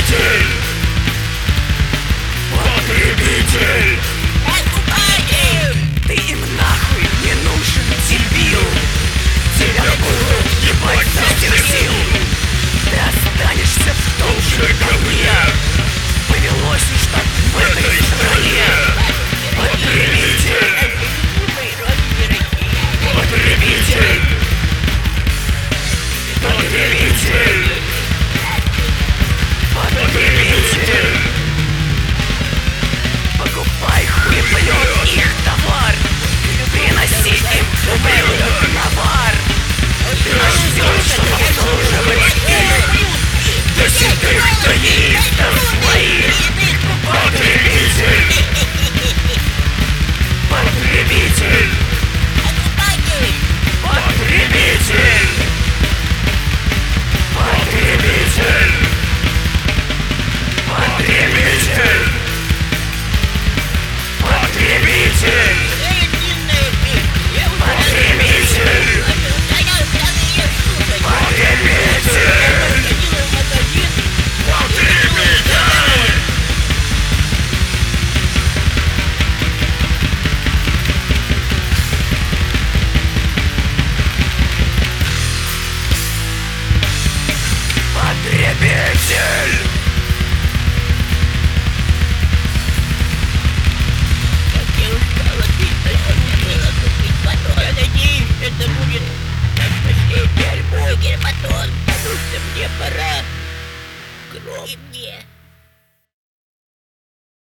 Потребитель! Потребитель! Ты им нахуй не нужен, дебил. Тебя будут ебать со всех сил. Ты останешься в том же говне. Повелось уж так в этой стране. Потребитель! Потребитель! Потребитель! Потребитель! Покупай хуеплет их товар. Приноси им ублюдок на бар. Ты ждешь, чтобы обслуживать их до седых тонистов своих. Потребитель! Потребитель! Потребитель! Потребитель! Потребитель! Потребитель! Потребитель! Потребитель! Я надеюсь, это будет последний альбом, батон, потому что мне пора. Гроб мне.